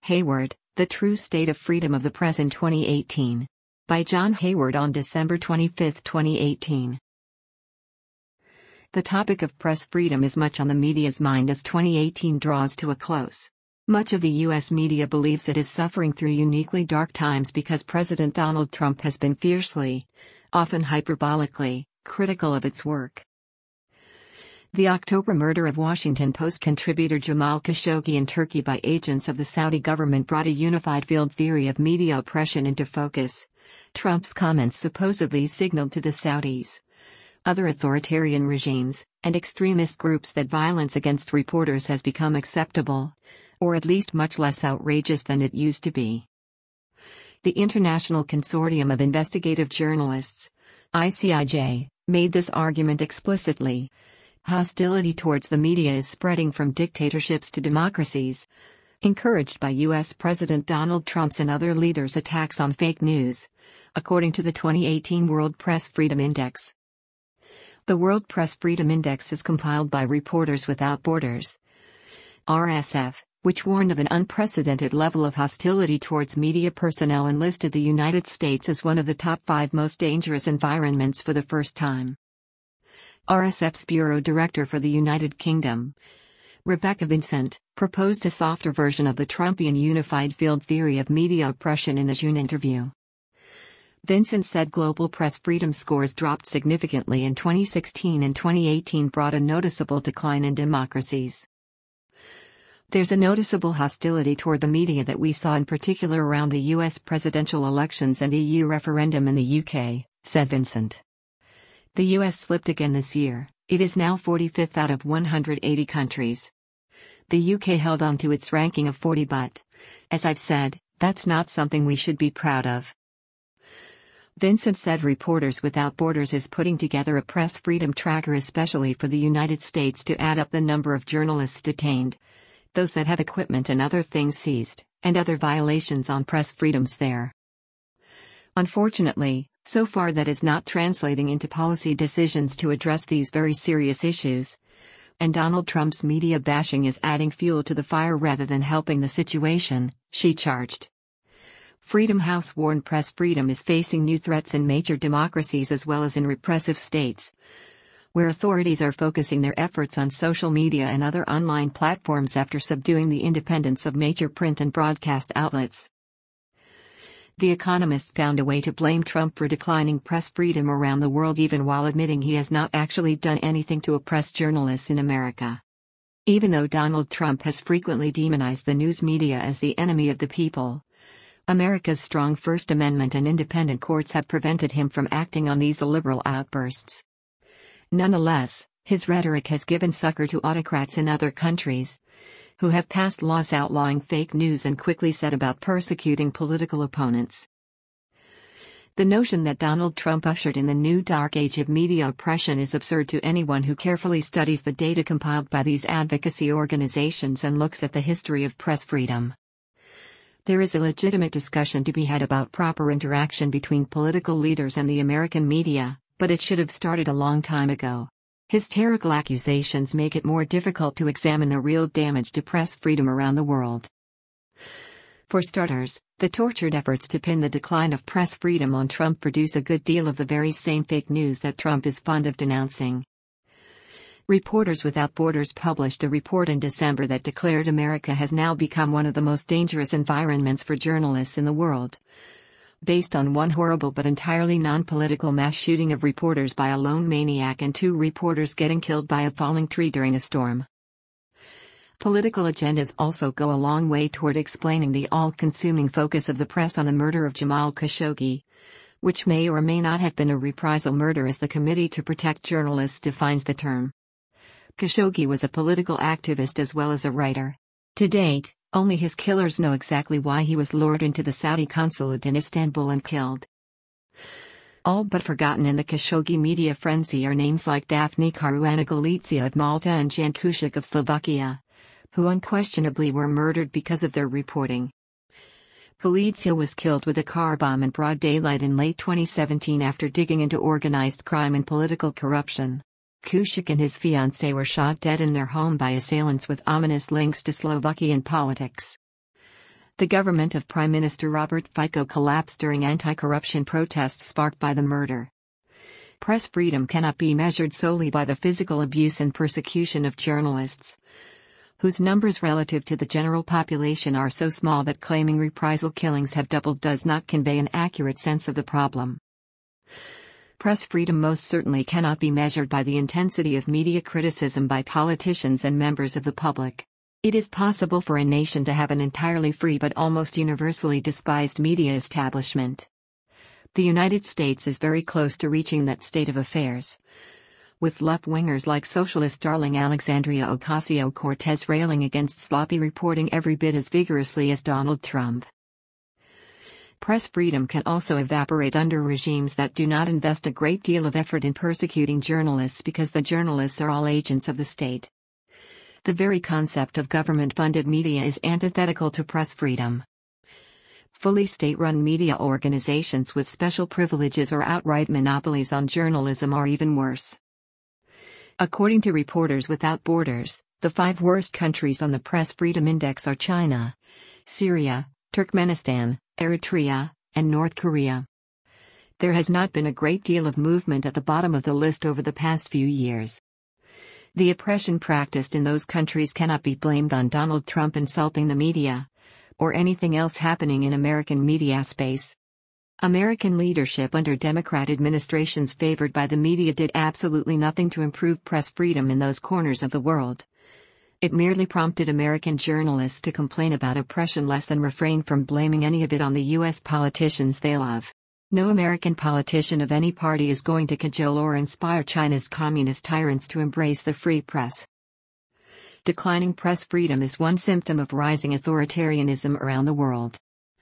Hayward, The True State of Freedom of the Press in 2018. By John Hayward on December 25, 2018. The topic of press freedom is much on the media's mind as 2018 draws to a close. Much of the U.S. media believes it is suffering through uniquely dark times because President Donald Trump has been fiercely, often hyperbolically, critical of its work. The October murder of Washington Post contributor Jamal Khashoggi in Turkey by agents of the Saudi government brought a unified field theory of media oppression into focus. Trump's comments supposedly signaled to the Saudis, other authoritarian regimes, and extremist groups that violence against reporters has become acceptable, or at least much less outrageous than it used to be. The International Consortium of Investigative Journalists, ICIJ, made this argument explicitly. Hostility towards the media is spreading from dictatorships to democracies, encouraged by U.S. President Donald Trump's and other leaders' attacks on fake news, according to the 2018 World Press Freedom Index. The World Press Freedom Index is compiled by Reporters Without Borders, RSF, which warned of an unprecedented level of hostility towards media personnel and listed the United States as one of the top 5 most dangerous environments for the first time. RSF's Bureau Director for the United Kingdom, Rebecca Vincent, proposed a softer version of the Trumpian unified field theory of media oppression in a June interview. Vincent said global press freedom scores dropped significantly in 2016 and 2018 brought a noticeable decline in democracies. There's a noticeable hostility toward the media that we saw in particular around the US presidential elections and EU referendum in the UK, said Vincent. The US slipped again this year. It is now 45th out of 180 countries. The UK held on to its ranking of 40 but, as I've said, that's not something we should be proud of. Vincent said Reporters Without Borders is putting together a press freedom tracker especially for the United States to add up the number of journalists detained, those that have equipment and other things seized, and other violations on press freedoms there. Unfortunately, so far that is not translating into policy decisions to address these very serious issues. And Donald Trump's media bashing is adding fuel to the fire rather than helping the situation, she charged. Freedom House warned press freedom is facing new threats in major democracies as well as in repressive states, where authorities are focusing their efforts on social media and other online platforms after subduing the independence of major print and broadcast outlets. The Economist found a way to blame Trump for declining press freedom around the world even while admitting he has not actually done anything to oppress journalists in America. Even though Donald Trump has frequently demonized the news media as the enemy of the people, America's strong First Amendment and independent courts have prevented him from acting on these illiberal outbursts. Nonetheless, his rhetoric has given succor to autocrats in other countries, who have passed laws outlawing fake news and quickly set about persecuting political opponents. The notion that Donald Trump ushered in the new dark age of media oppression is absurd to anyone who carefully studies the data compiled by these advocacy organizations and looks at the history of press freedom. There is a legitimate discussion to be had about proper interaction between political leaders and the American media, but it should have started a long time ago. Hysterical accusations make it more difficult to examine the real damage to press freedom around the world. For starters, the tortured efforts to pin the decline of press freedom on Trump produce a good deal of the very same fake news that Trump is fond of denouncing. Reporters Without Borders published a report in December that declared America has now become one of the most dangerous environments for journalists in the world, based on one horrible but entirely non-political mass shooting of reporters by a lone maniac and 2 reporters getting killed by a falling tree during a storm. Political agendas also go a long way toward explaining the all-consuming focus of the press on the murder of Jamal Khashoggi, which may or may not have been a reprisal murder as the Committee to Protect Journalists defines the term. Khashoggi was a political activist as well as a writer. To date, only his killers know exactly why he was lured into the Saudi consulate in Istanbul and killed. All but forgotten in the Khashoggi media frenzy are names like Daphne Caruana Galizia of Malta and Jan Kuciak of Slovakia, who unquestionably were murdered because of their reporting. Galizia was killed with a car bomb in broad daylight in late 2017 after digging into organized crime and political corruption. Kuciak and his fiancée were shot dead in their home by assailants with ominous links to Slovakian politics. The government of Prime Minister Robert Fico collapsed during anti-corruption protests sparked by the murder. Press freedom cannot be measured solely by the physical abuse and persecution of journalists, whose numbers relative to the general population are so small that claiming reprisal killings have doubled does not convey an accurate sense of the problem. Press freedom most certainly cannot be measured by the intensity of media criticism by politicians and members of the public. It is possible for a nation to have an entirely free but almost universally despised media establishment. The United States is very close to reaching that state of affairs, with left-wingers like socialist darling Alexandria Ocasio-Cortez railing against sloppy reporting every bit as vigorously as Donald Trump. Press freedom can also evaporate under regimes that do not invest a great deal of effort in persecuting journalists because the journalists are all agents of the state. The very concept of government-funded media is antithetical to press freedom. Fully state-run media organizations with special privileges or outright monopolies on journalism are even worse. According to Reporters Without Borders, the 5 worst countries on the Press Freedom Index are China, Syria, Turkmenistan, Eritrea, and North Korea. There has not been a great deal of movement at the bottom of the list over the past few years. The oppression practiced in those countries cannot be blamed on Donald Trump insulting the media, or anything else happening in American media space. American leadership under Democrat administrations favored by the media did absolutely nothing to improve press freedom in those corners of the world. It merely prompted American journalists to complain about oppression less and refrain from blaming any of it on the U.S. politicians they love. No American politician of any party is going to cajole or inspire China's communist tyrants to embrace the free press. Declining press freedom is one symptom of rising authoritarianism around the world.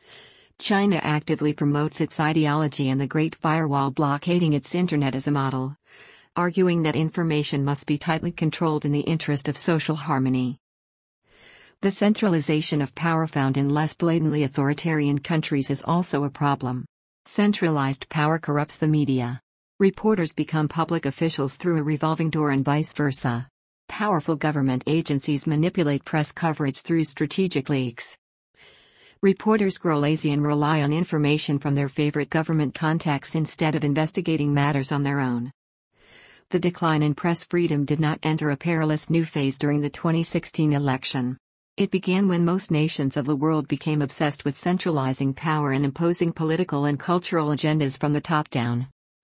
China actively promotes its ideology and the Great Firewall, blockading its internet as a model, arguing that information must be tightly controlled in the interest of social harmony. The centralization of power found in less blatantly authoritarian countries is also a problem. Centralized power corrupts the media. Reporters become public officials through a revolving door and vice versa. Powerful government agencies manipulate press coverage through strategic leaks. Reporters grow lazy and rely on information from their favorite government contacts instead of investigating matters on their own. The decline in press freedom did not enter a perilous new phase during the 2016 election. It began when most nations of the world became obsessed with centralizing power and imposing political and cultural agendas from the top down.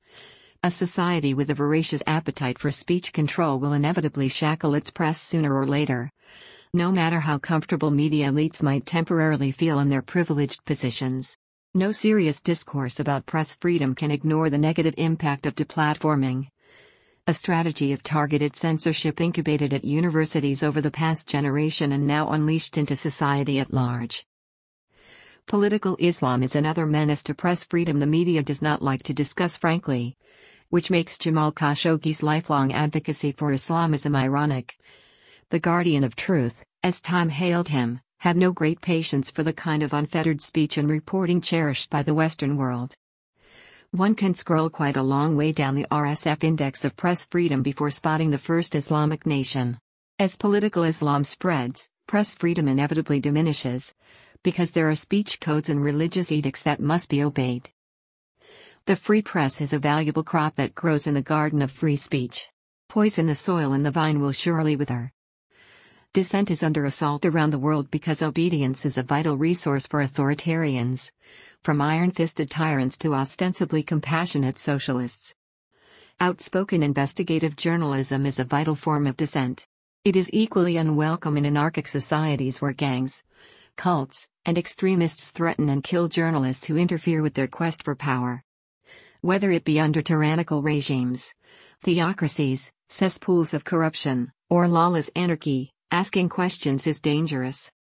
A society with a voracious appetite for speech control will inevitably shackle its press sooner or later, no matter how comfortable media elites might temporarily feel in their privileged positions. No serious discourse about press freedom can ignore the negative impact of deplatforming, a strategy of targeted censorship incubated at universities over the past generation and now unleashed into society at large. Political Islam is another menace to press freedom the media does not like to discuss frankly, which makes Jamal Khashoggi's lifelong advocacy for Islamism ironic. The guardian of truth, as Time hailed him, had no great patience for the kind of unfettered speech and reporting cherished by the Western world. One can scroll quite a long way down the RSF index of press freedom before spotting the first Islamic nation. As political Islam spreads, press freedom inevitably diminishes, because there are speech codes and religious edicts that must be obeyed. The free press is a valuable crop that grows in the garden of free speech. Poison the soil and the vine will surely wither. Dissent is under assault around the world because obedience is a vital resource for authoritarians, from iron-fisted tyrants to ostensibly compassionate socialists. Outspoken investigative journalism is a vital form of dissent. It is equally unwelcome in anarchic societies where gangs, cults, and extremists threaten and kill journalists who interfere with their quest for power. Whether it be under tyrannical regimes, theocracies, cesspools of corruption, or lawless anarchy, asking questions is dangerous.